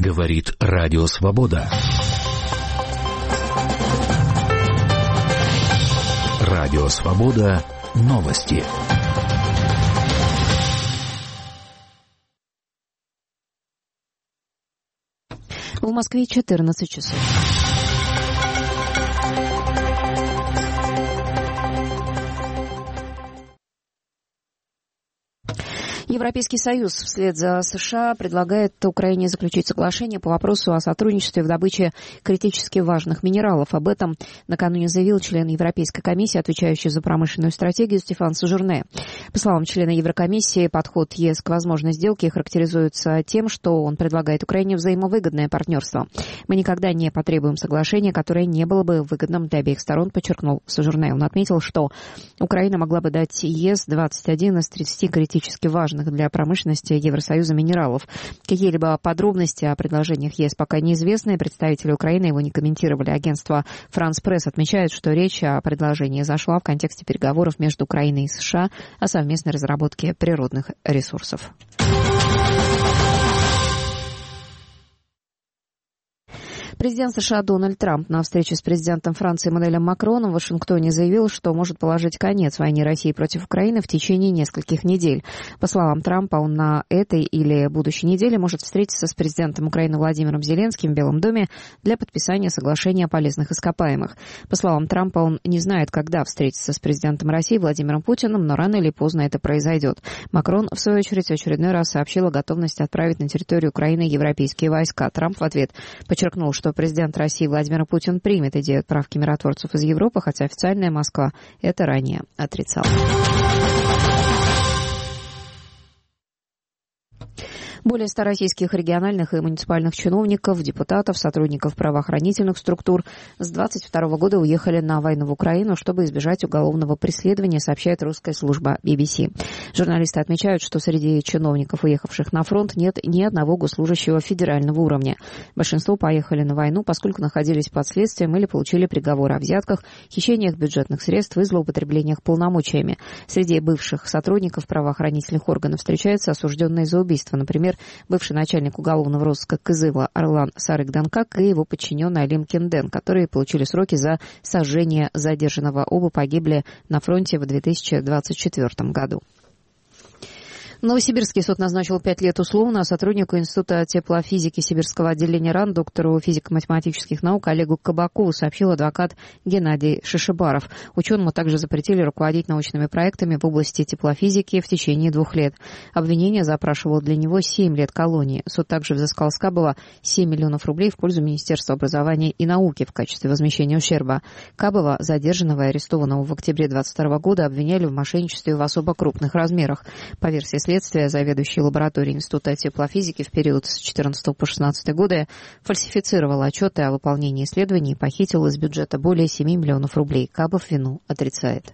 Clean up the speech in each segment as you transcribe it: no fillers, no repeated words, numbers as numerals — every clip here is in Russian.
Говорит Радио Свобода. Радио Свобода. Новости. В Москве 14 часов. Европейский Союз вслед за США предлагает Украине заключить соглашение по вопросу о сотрудничестве в добыче критически важных минералов. Об этом накануне заявил член Европейской комиссии, отвечающий за промышленную стратегию, Стефан Сежурне. По словам члена Еврокомиссии, подход ЕС к возможной сделке характеризуется тем, что он предлагает Украине взаимовыгодное партнерство. «Мы никогда не потребуем соглашения, которое не было бы выгодным для обеих сторон», подчеркнул Сежурне. Он отметил, что Украина могла бы дать ЕС 21 из 30 критически важных для промышленности Евросоюза минералов. Какие-либо подробности о предложениях ЕС пока неизвестны. Представители Украины его не комментировали. Агентство «Франс Пресс» отмечает, что речь о предложении зашла в контексте переговоров между Украиной и США о совместной разработке природных ресурсов. Президент США Дональд Трамп на встрече с президентом Франции Эммануэлем Макроном в Вашингтоне заявил, что может положить конец войне России против Украины в течение нескольких недель. По словам Трампа, он на этой или будущей неделе может встретиться с президентом Украины Владимиром Зеленским в Белом доме для подписания соглашения о полезных ископаемых. По словам Трампа, он не знает, когда встретиться с президентом России Владимиром Путиным, но рано или поздно это произойдет. Макрон, в свою очередь, в очередной раз сообщил о готовности отправить на территорию Украины европейские войска. Трамп в ответ подчеркнул, что президент России Владимир Путин примет идею отправки миротворцев из Европы, хотя официальная Москва это ранее отрицала. Более 100 российских региональных и муниципальных чиновников, депутатов, сотрудников правоохранительных структур с 22 года уехали на войну в Украину, чтобы избежать уголовного преследования, сообщает русская служба BBC. Журналисты отмечают, что среди чиновников, уехавших на фронт, нет ни одного госслужащего федерального уровня. Большинство поехали на войну, поскольку находились под следствием или получили приговоры о взятках, хищениях бюджетных средств и злоупотреблениях полномочиями. Среди бывших сотрудников правоохранительных органов встречаются осужденные за убийство, например, бывший начальник уголовного розыска Кызыла Орлан Сарык-Данкак и его подчиненный Алим Кенден, которые получили сроки за сожжение задержанного. Оба погибли на фронте в 2024 году. Новосибирский суд назначил 5 лет условно сотруднику Института теплофизики Сибирского отделения РАН, доктору физико-математических наук Олегу Кабакову, сообщил адвокат Геннадий Шишибаров. Ученому также запретили руководить научными проектами в области теплофизики в течение 2 лет. Обвинение запрашивало для него 7 лет колонии. Суд также взыскал с Кабова 7 миллионов рублей в пользу Министерства образования и науки в качестве возмещения ущерба. Кабова, задержанного и арестованного в октябре 2022 года, обвиняли в мошенничестве в особо крупных размерах. По версии следствия, заведующий лабораторией Института теплофизики в период с 2014 по 2016 годы фальсифицировал отчеты о выполнении исследований и похитил из бюджета более 7 миллионов рублей. Кабов вину отрицает.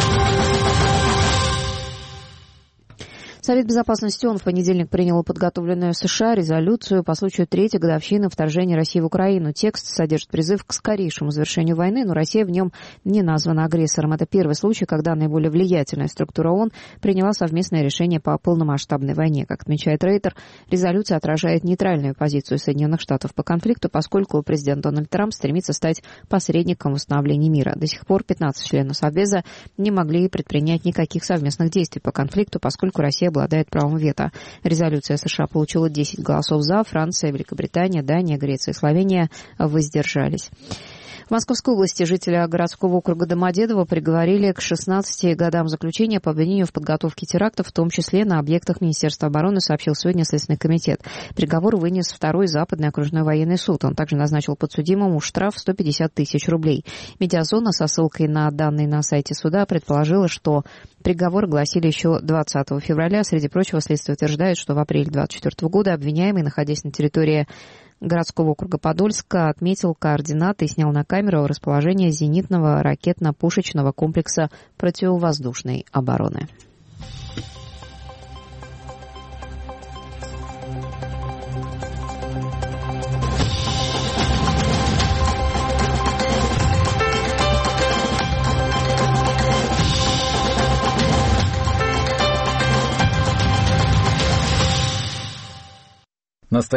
Совет Безопасности ООН в понедельник принял подготовленную США резолюцию по случаю 3-й годовщины вторжения России в Украину. Текст содержит призыв к скорейшему завершению войны, но Россия в нем не названа агрессором. Это первый случай, когда наиболее влиятельная структура ООН приняла совместное решение по полномасштабной войне. Как отмечает Рейтер, резолюция отражает нейтральную позицию Соединенных Штатов по конфликту, поскольку президент Дональд Трамп стремится стать посредником в восстановлении мира. До сих пор 15 членов Совбеза не могли предпринять никаких совместных действий по конфликту, поскольку Россия обладает правом вето. Резолюция США получила 10 голосов «за», Франция, Великобритания, Дания, Греция и Словения воздержались. В Московской области жителя городского округа Домодедово приговорили к 16 годам заключения по обвинению в подготовке терактов, в том числе на объектах Министерства обороны, сообщил сегодня Следственный комитет. Приговор вынес 2-й Западный окружной военный суд. Он также назначил подсудимому штраф в 150 тысяч рублей. Медиазона со ссылкой на данные на сайте суда предположила, что приговор гласили еще 20 февраля. Среди прочего, следствие утверждает, что в апреле 2024 года обвиняемый, находясь на территории городского округа Подольска, отметил координаты и снял на камеру расположение зенитного ракетно-пушечного комплекса противовоздушной обороны.